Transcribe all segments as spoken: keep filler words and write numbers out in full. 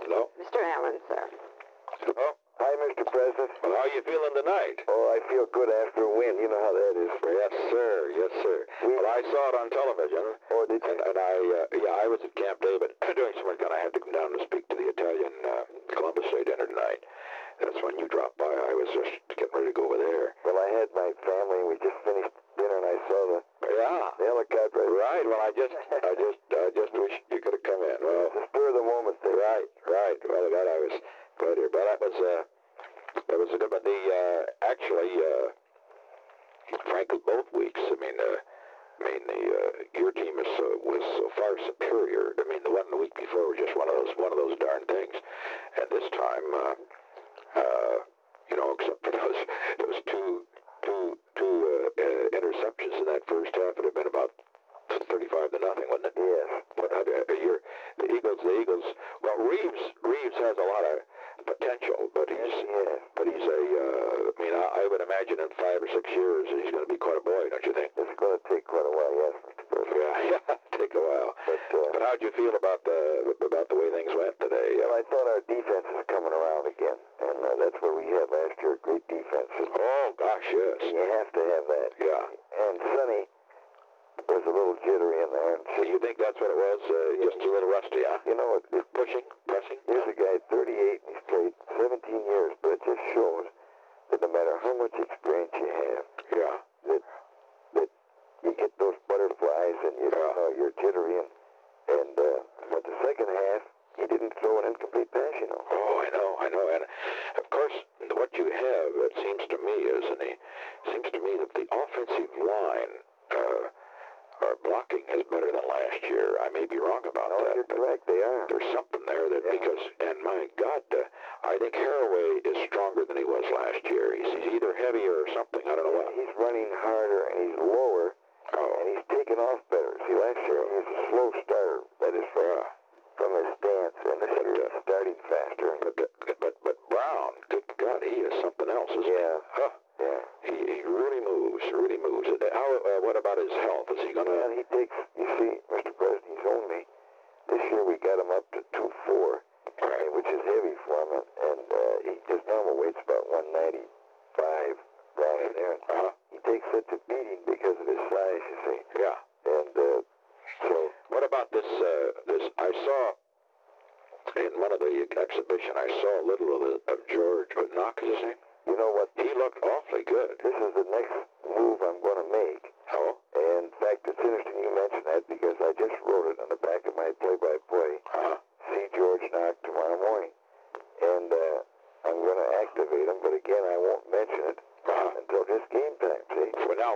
Hello? Mister Allen, sir. Hello? Hi, Mister President. Well, how are you feeling tonight? Oh, I feel good after a win. You know how that is. Yes, sir. Yes, sir. We... Well, I saw it on television. Oh, did you? And, and I, uh, yeah, I was at Camp David doing some work, and I had to come down and speak to the Italian uh, Columbus Day dinner tonight. That's when you dropped by. I was just getting ready to go over there. Well, I had my family. We just finished dinner, and I saw the yeah the helicopter. Right. Well, I just, I just, I just wish you could have come in. Well, the spur of the moment thing. Right. Right. Well, that I was glad to hear. But that was, uh, that was a good. But the uh, actually, uh, frankly, both weeks. I mean, uh, I mean, the uh, your team is uh, was so far superior. I mean, the one the week before was just one of those one of those darn things, and this time, uh, uh, you know, except for those those two two two uh, uh, interceptions in that first half, it had been about thirty-five to nothing, wasn't it? Yes. But uh, you're, the Eagles, the Eagles. Well, Reeves Reeves has a lot of potential, but he's yes. but he's a. Uh, I mean, I, I would imagine in five or six years he's going to be quite a boy, don't you think? It's going to take quite a while, yes, Mister President. Yeah, yeah, take a while. But, uh, but how'd you feel about the about the way things went today? Well, I thought our defense is coming around again, and uh, that's what we had last year. Great defense. Oh gosh, yes. You have to have that. Yeah. And Sonny was a little jittery in there. And so you think that's what it was? Uh, just a little rusty, huh? You know, it, it, pushing, pressing. Here's a guy, thirty-eight, and he's played seventeen years, but it just shows that no matter how much experience you have, yeah, that that you get those butterflies and you yeah. know you're jittery. And, and uh, but the second half, he didn't throw an incomplete pass, you know. Oh, I know, I know, and of course, what you have, it seems to me, is, and it seems to me that the offensive line. Uh, Our blocking is better than last year. I may be wrong about no, that. You're correct. They are. There's something there that yeah. because, and my God, uh, I think Haraway is stronger than he was last year. He's, he's either heavier or something. I don't know what. He's running harder and he's lower, oh. and he's taking off better. See, last year he was a slow starter. That is from, uh, from his stance, and this year he's starting faster. But, but but Brown, good God, he is something else, isn't yeah. he? Huh. Yeah. He, he really moves, really moves. How, uh, what about his health? Is he going to... Well, he takes, you see, Mister President, he's only, this year we got him up to two four, right. which is heavy for him, and, and uh, he, his normal weight's about one ninety-five down in there. Uh-huh. He takes such a beating because of his size, you see. Yeah. And uh, so... What about this, uh, this, I saw, in one of the exhibition, I saw a little of, the, of George, what, Knox, is his name? You know what? He looked awfully good. This is the next move I'm going to make. Oh? And in fact, it's interesting you mention that because I just wrote it on the back of my play-by-play. Uh-huh. See George Knox tomorrow morning. And uh, I'm going to activate him, but again, I won't mention it uh-huh. until just game time, see? Well, now,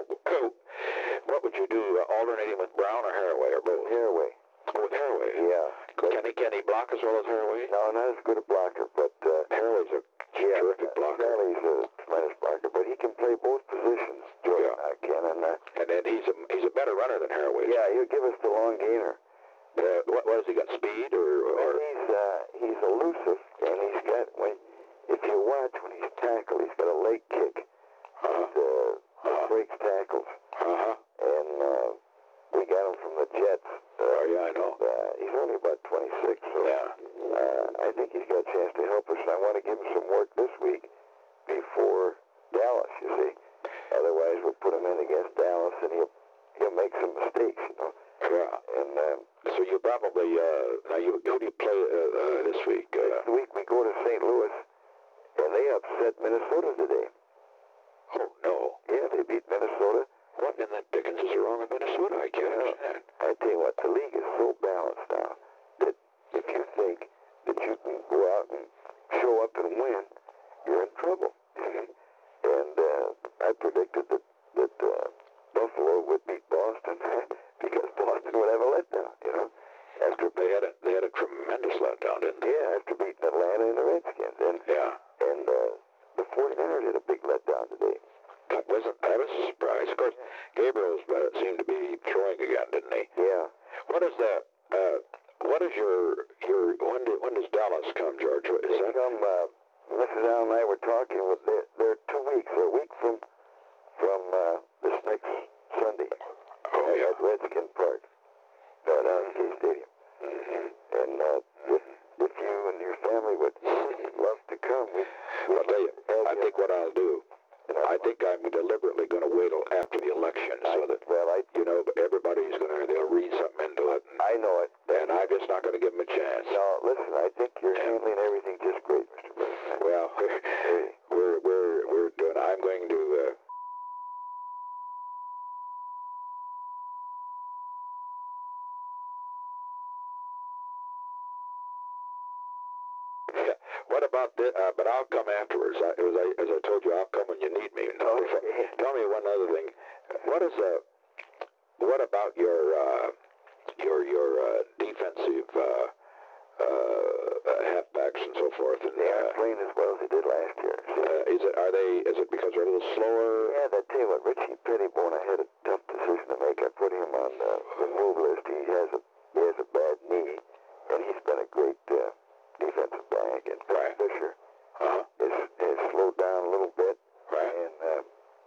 what would you do, uh, alternating with Brown or Haraway, or both? Haraway. Oh, with Haraway? Yeah. Can he, can he block as well as Haraway? No, not as good a blocker, but... Uh, Haraway's a yeah, terrific blocker. Apparently he's a tremendous blocker, but he can play both positions, George yeah. Knox can. And, uh, and then he's a, he's a better runner than Haraway. Yeah, he'll give us the long gainer. Uh, what, what has he got, speed or... or? Well, he's, uh, he's elusive, and he's got... When, if you watch when he's tackled, he's got a leg kick. Uh-huh. He uh, uh-huh. breaks tackles. Uh-huh. And uh, we got him from the Jets. Uh, oh, yeah, I know. Uh, he's only about twenty-six, so yeah. uh, I think he's got a chance to help us. And I want to give him some work this week before Dallas, you see. Otherwise, we'll put him in against Dallas, and he'll he'll make some mistakes, you know. Yeah. And uh, so you probably uh, now you who do you play uh, uh, this week? Uh, this week we go to Saint Louis, and they upset Minnesota today. Oh no! Yeah, they beat Minnesota. What in the dickens is wrong with Minnesota? I can't yeah. understand. I tell you what, the league is so balanced now that if you think that you can go out and show up and win, you're in trouble. And uh, I predicted that that uh, Buffalo would beat Boston because Boston would have a letdown. You know, after they had a they had a tremendous letdown, didn't they? Yeah, after beating Atlanta and the Redskins. And yeah, and uh, the forty-niners had a big letdown today. That wasn't that was a surprise. Of course, Gabriel's uh, seemed to be throwing again, didn't he? Yeah. What is that? Uh, what is your your when do, when does Dallas come, George? Is they that come? Uh, Missus Allen and I were talking. With they're, they're two weeks. They're a week from from uh, this next Sunday. Oh at, yeah. At Redskin Park, down at K Stadium. Mm-hmm. And uh, if, if you and your family down. We, we I'll tell you, have I you- think what I'll do, you know, I think I'm deliberately going to wait till after the election so that, well, I, you know, everybody's going to, they'll read something into it. And, I know it. and I'm just not going to give them a chance. No, listen, I think you're handling everything just great, Mister President. Well, Hey, we're, we're, we're doing, I'm going to, uh, yeah. What about this? Uh, but I'll come afterwards. I, as, I, as I told you, I'll come when you need me. No, Okay. tell me one other thing. What is uh, what about your uh, your your uh, defensive uh, uh, halfbacks and so forth? And they aren't uh, playing as well as they did last year. uh, is it are they? Is it because they're a little slower? Yeah, I tell you what, Richie Pettibone, I had a tough decision to make. I put him on uh, the move list. He has a he has a bad knee, and he's been a great uh, defensive back. And Right. Fisher Uh-huh. is, is slowed down a little bit, Right. and uh,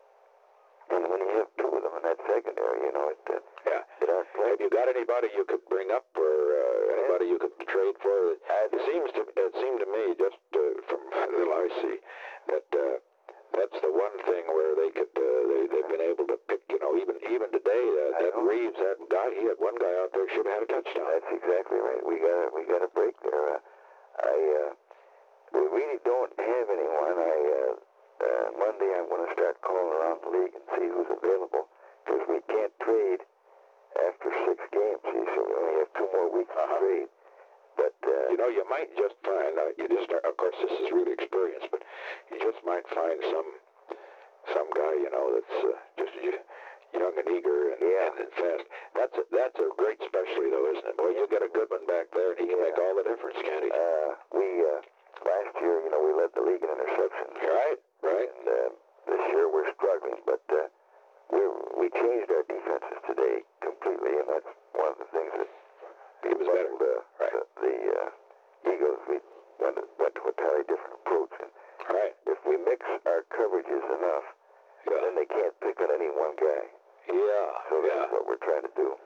and when you have two of them in that secondary, you know, it uh, Yeah. it aren't playing. Have you got anybody you could bring up, or uh, anybody you could trade for? It seems to it seemed to me, just uh, from the little I see, that uh, that's the one thing where they could uh, they they've been able to pick. You know, even even today, uh, that know. Reeves, that guy, he had one guy out there should have had a touchdown. That's exactly right. We got we got a break there. Uh, I uh, we really don't have anyone. I uh, uh, Monday I'm going to start calling around the league and see who's available because we can't trade after six games. See, so we only have two more weeks Uh-huh. to trade. But uh, You know, you might just find, uh, you just, of course, this is really experience, but you just might find some some guy, you know, that's uh, just y- young and eager and, Yeah. and, and fast. That's a, that's a great specialty, though, isn't it? Boy, you get a good one back there, and he can Yeah. make all the difference, can't he? uh, we uh, last year, you know, we led the league in interceptions. Right, right. And uh, this year we're struggling, but uh, we we changed our defenses today completely, and that's one of the things that He was better. the Right. the, the uh, Eagles. We went, went to a entirely different approach, and Right. if we mix our coverages enough, Yeah. then they can't pick on any one guy. Yeah. So Yeah. that's what we're trying to do.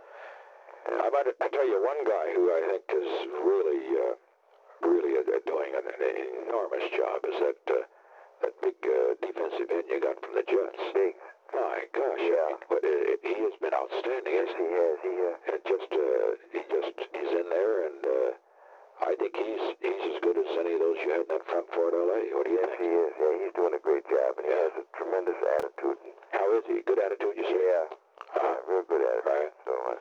I might I tell you one guy who I think is really, uh, really uh, doing an, an enormous job is that uh, that big uh, defensive end you got from the Jets. Big. My gosh, I Yeah. mean, but it, it, he has been outstanding. Yes, Isn't he he? has. He uh, And just uh, he just he's in there, and uh, I think he's he's as good as any of those you had in that front four at L A. What do you yes, he think? is. Yeah, he's doing a great job, and he Yeah. has a tremendous attitude. And, How is he? Good attitude, you say? yeah, Uh-huh. yeah, real good attitude. Right. So uh,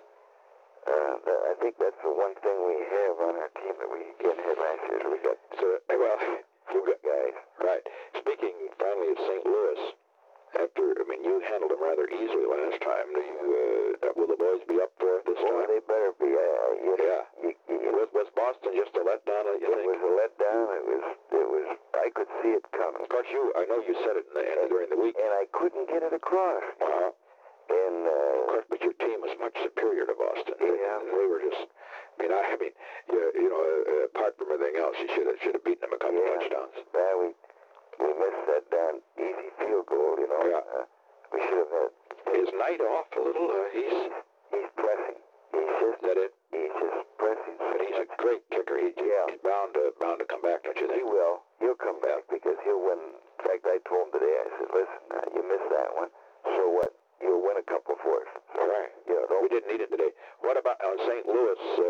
uh, that, I think that's the one thing we have on our team that we didn't have last year. So we got So uh, well, you got guys. right. Speaking finally of Saint Louis, after I mean you handled them rather easily last time. Do you uh, will the boys be up for it this Well, time? they better be. Uh, you know, Yeah. You, you, Was, was Boston just a letdown? You it think? was a letdown. It was. It was. I could see it coming, Of course, you. I know you said it in the, in, during the week. and I couldn't get it across. Uh-huh. And Of uh, course, but your team was much superior to Boston. Yeah. And they were just. I mean, I, I mean, you, you know, uh, apart from everything else, you should have should have beaten them a couple Yeah. touchdowns. well, we we missed that darn easy field goal. You know. Yeah. Uh, we should have had. Is Knight off a little? Uh, he's He's pressing. He's just. is that it. He's just pressing. so But he's a much. great kicker. He, Yeah. He's bound to bound to come back, don't you He think? will. He'll come back because he'll win. In fact, I told him today. I said, "Listen, uh, you missed that one. So what? You'll win a couple for us." All right. You know, don't We didn't need it today. What about on Saint Louis? Uh,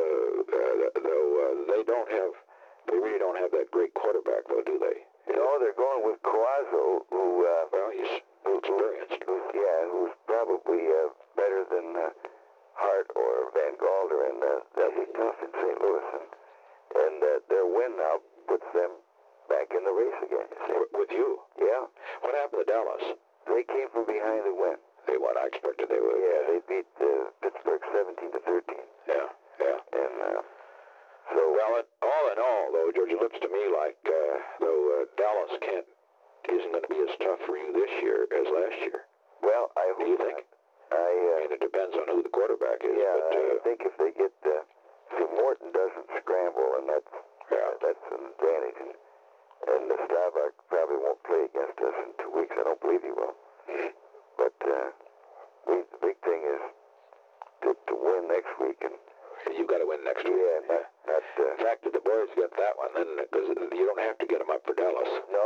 uh, though uh, they don't have, they really don't have that great quarterback, though, do they? You know, they're going with Coazo, who, uh, Well, he's experienced. who's, yeah, who's probably uh, better than uh, Hart or Van Galder, and uh, they'll be tough in Saint Louis. And, and uh, their win now puts them back in the race again, you see. W- with you. Yeah, What happened to Dallas? they came from behind to win. They won. I expected they would. Yeah, they beat uh, Pittsburgh seventeen to thirteen. Yeah, yeah. And uh, so, Well, it, all in all, though, George, it looks to me like uh, though uh, Dallas can't isn't going to be as tough for you this year as last year. well, I Do hope you think? not. I, I uh, mean, it depends on who the quarterback is. yeah, but, uh, I think if they get, uh, see, Morton doesn't scramble, and that's yeah. that's an advantage. And, and the Staubach probably won't play against us in two weeks. I don't believe he will. But uh, we, the big thing is to, to win next week. And You got to win next week. yeah, not, not uh, In fact, if the boys get that one, then because you don't have to get them up for Dallas. no,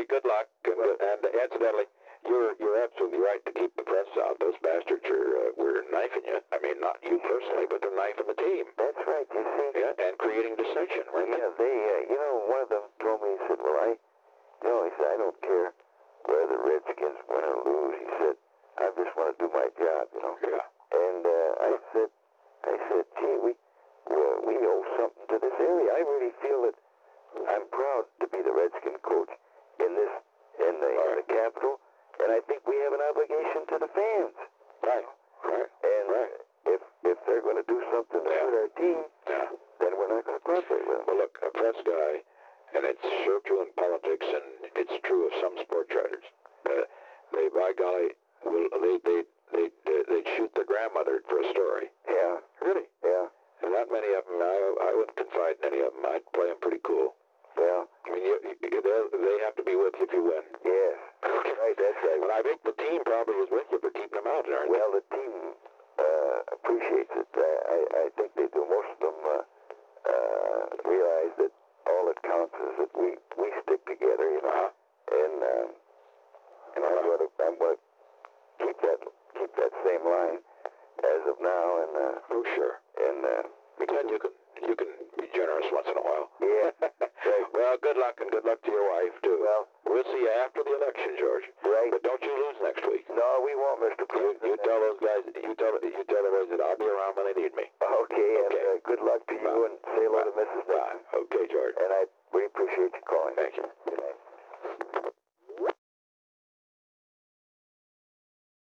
anyway, good luck. And, and incidentally, you're you're absolutely right to keep the press out. Those bastards are uh, were knifing you. I mean, not you personally, but they're knifing the team. That's right. You see? Yeah, and creating dissension, right? Yeah, they, uh, you know, one of them told me, he said, well, I, you know, he said, I don't care whether the Redskins win or lose. He said, I just want to do my job, you know. Yeah. And uh, I said, I said, gee, we, well, we owe something to this area. I really feel that I'm proud to be the Redskin coach in this, in the, in the capital, and I think we have an obligation to the fans. Right. Right. And right. if if they're going to do something Yeah. with our team, Yeah. then we're not going to cooperate with them. Well, look, a press guy, and it's sure true in politics, and it's true of some sports writers. Uh, they, by golly, will they they they they'd shoot their grandmother for a story. Yeah. Really? Yeah. And not many of them. I I wouldn't confide in any of them. I'd play them pretty cool. Yeah. I mean, you, you, they have to be with you if you win. Yes. Right. That's right. Well, I think the team probably is with you for keeping them out, aren't they? Well, the team uh, appreciates it. I, I I think they do. Most of them uh, uh, realize that all that counts is that we, we stick together, you know. Uh-huh. And um, and I'm going to I'm going to keep that keep that same line as of now. And uh, oh, sure. And uh, because you can you can be generous once in a while. Yeah. Right. Well, good luck, and good luck to your wife too. Well, we'll see you after the election, George. Right. But don't you lose next week. No, we won't, Mister You, President. you tell those guys. You tell you tell the boys that I'll be around when they need me. Okay. And Okay. uh, good luck to you, Bye. and say hello Bye. to Missus Bye. Nixon. Okay, George. And I we appreciate you calling. Thank you.